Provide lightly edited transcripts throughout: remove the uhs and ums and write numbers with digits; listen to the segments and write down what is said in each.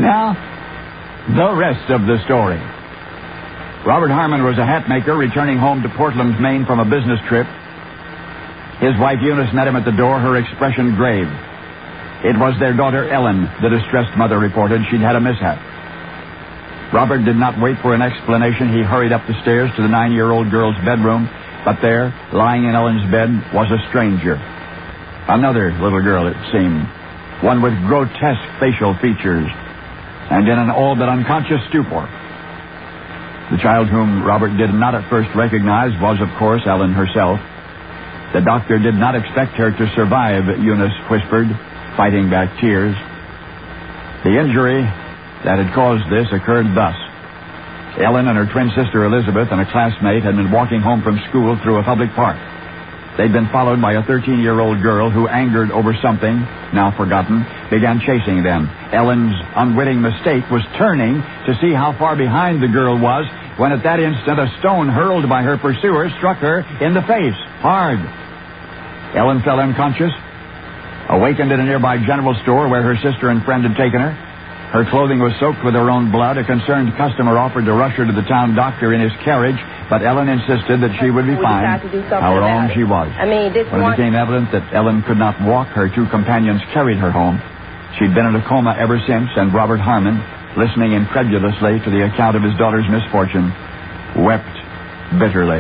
Now, the rest of the story. Robert Harmon was a hat maker returning home to Portland, Maine from a business trip. His wife Eunice met him at the door, her expression grave. It was their daughter Ellen, the distressed mother reported. She'd had a mishap. Robert did not wait for an explanation. He hurried up the stairs to the 9-year-old girl's bedroom, but there, lying in Ellen's bed, was a stranger. Another little girl, it seemed, one with grotesque facial features, and in an all but unconscious stupor. The child whom Robert did not at first recognize was, of course, Ellen herself. The doctor did not expect her to survive, Eunice whispered, fighting back tears. The injury that had caused this occurred thus. Ellen and her twin sister Elizabeth and a classmate had been walking home from school through a public park. They'd been followed by a 13-year-old girl who, angered over something, now forgotten, began chasing them. Ellen's unwitting mistake was turning to see how far behind the girl was, when at that instant a stone hurled by her pursuer struck her in the face, hard. Ellen fell unconscious, awakened at a nearby general store where her sister and friend had taken her. Her clothing was soaked with her own blood. A concerned customer offered to rush her to the town doctor in his carriage, but Ellen insisted that she would be fine. How wrong she was. When it became evident that Ellen could not walk, her two companions carried her home. She'd been in a coma ever since, and Robert Harmon, listening incredulously to the account of his daughter's misfortune, wept bitterly.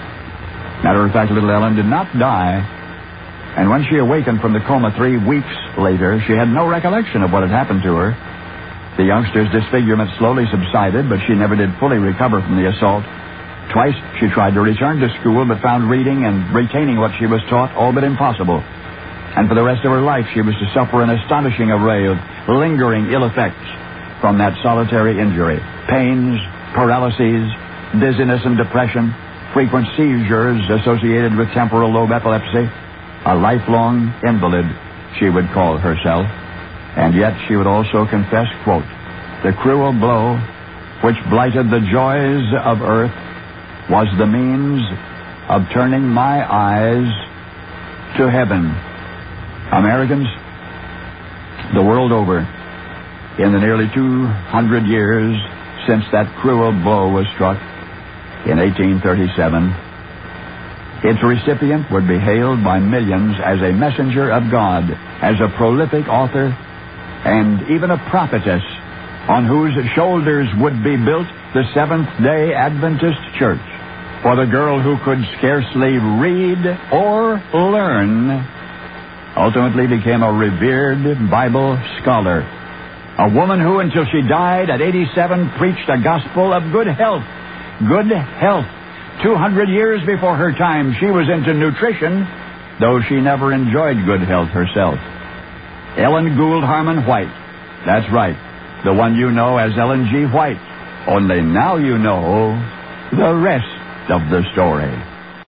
Matter of fact, little Ellen did not die, and when she awakened from the coma 3 weeks later, she had no recollection of what had happened to her. The youngster's disfigurement slowly subsided, but she never did fully recover from the assault. Twice she tried to return to school, but found reading and retaining what she was taught all but impossible. And for the rest of her life, she was to suffer an astonishing array of lingering ill effects from that solitary injury. Pains, paralyses, dizziness and depression, frequent seizures associated with temporal lobe epilepsy. A lifelong invalid, she would call herself. And yet she would also confess, quote, "The cruel blow which blighted the joys of earth was the means of turning my eyes to heaven." Americans, the world over, in the nearly 200 years since that cruel blow was struck in 1837, its recipient would be hailed by millions as a messenger of God, as a prolific author, and even a prophetess on whose shoulders would be built the Seventh-day Adventist Church. For the girl who could scarcely read or learn ultimately became a revered Bible scholar. A woman who, until she died at 87, preached a gospel of good health. Good health. 200 years before her time, she was into nutrition, though she never enjoyed good health herself. Ellen Gould Harmon White. That's right. The one you know as Ellen G. White. Only now you know the rest of the story.